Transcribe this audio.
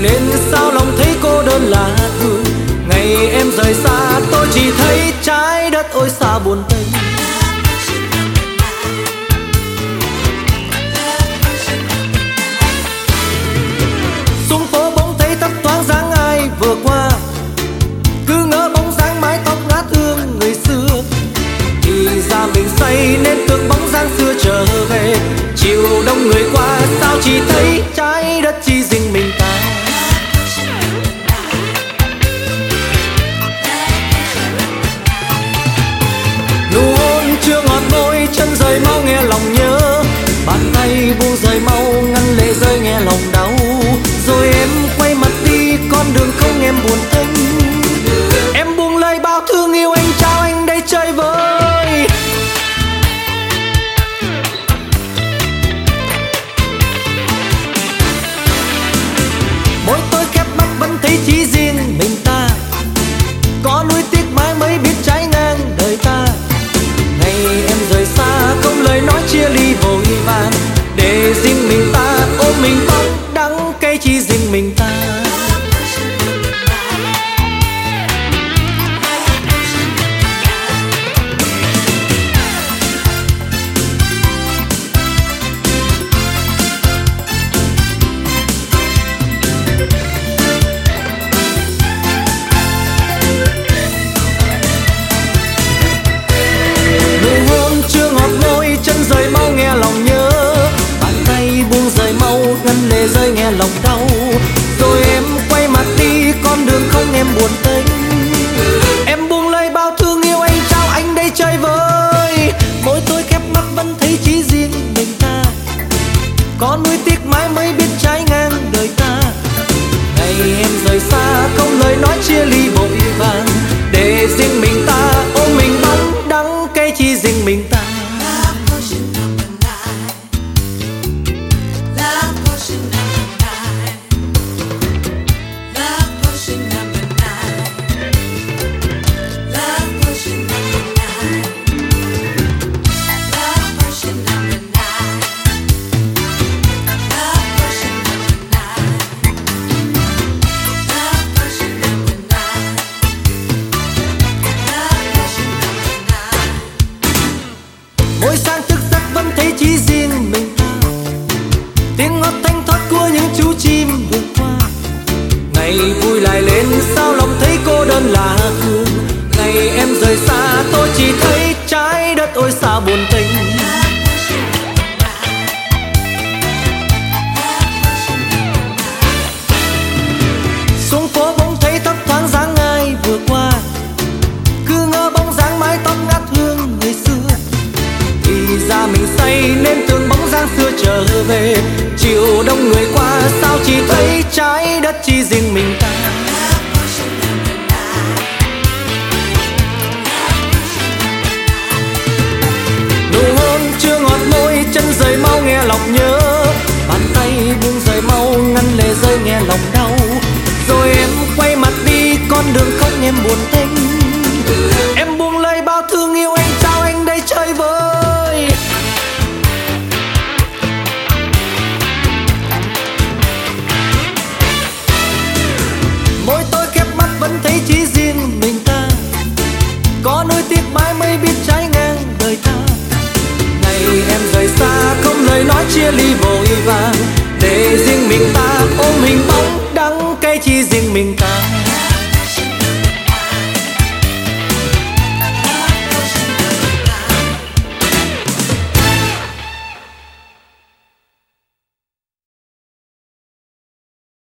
lên sao lòng thấy cô đơn lạ thường. Ngày em rời xa tôi chỉ thấy trái đất ôi xa buồn tênh. Xuống phố bỗng thấy thấp thoáng dáng ai vừa qua, cứ ngỡ bóng dáng mái tóc ngát hương người xưa. Thì ra mình say nên tưởng bóng dáng xưa trở về. Chiều đông người qua sao chỉ thấy trái đất chỉ riêng mình ta. Nụ hôn chưa ngọt môi, chân rời mau nghe lòng nhớ. Bàn tay buông rời mau, ngăn lệ rơi nghe lòng đau. Rồi em quay mặt đi, con đường không em buồn tênh. Em buông lời bao thương yêu anh trao anh đây chơi với. Mỗi tôi khép mắt vẫn thấy chỉ riêng mình ta. Có nuối tiếc mãi mới biết trái ngang đời ta. Ngày em rời xa không lời nói chia ly vội vàng. Để riêng mình ta ôm mình bóng đắng cay chỉ riêng mình ta. Rời mau nghe lòng nhớ, bàn tay buông rời mau ngăn lệ rơi nghe lòng đau. Rồi em quay mặt đi, con đường không em buồn tênh. Em buông lời bao thương yêu anh trao anh đây chơi với. Mỗi tôi khép mắt vẫn thấy chỉ riêng mình ta. Có nuối tiếc mãi mới biết trái ngang đời ta. Ngày em rời xa không lời nói chia ly vội vàng. Để riêng mình ta ôm mình bóng đắng cay chỉ riêng mình ta. Mỗi sáng thức giấc vẫn thấy chỉ riêng mình ta. Tiếng ngọt thanh thoát của những chú chim vượt qua. Ngày vui lại lên sao lòng thấy cô đơn lạ thường. Ngày em rời xa tôi chỉ thấy trái đất ôi xa buồn tênh. Xuống phố bỗng thấy thấp thoáng dáng ai vừa qua. Cứ ngỡ bóng dáng mái tóc ngát hương người xưa. Thì ra mình say nên tưởng bóng dáng xưa trở về. Chiều đông người qua sao chỉ thấy trái đất chỉ riêng mình ta. Nụ hôn chưa ngọt môi, chân rời mau nghe lòng nhớ. Bàn tay buông rời mau ngăn lệ rơi nghe lòng đau. Rồi em quay mặt đi, con đường không em buồn tênh. Em buông lời bao thương yêu anh trao anh đây chơi với. Mỗi tôi khép mắt vẫn thấy chỉ riêng mình ta. Có nuối tiếc mãi mới biết trái ngang đời ta. Ngày em rời xa không lời nói chia ly vội vàng. Để riêng mình ta ôm mình bóng đắng cay chỉ riêng mình ta.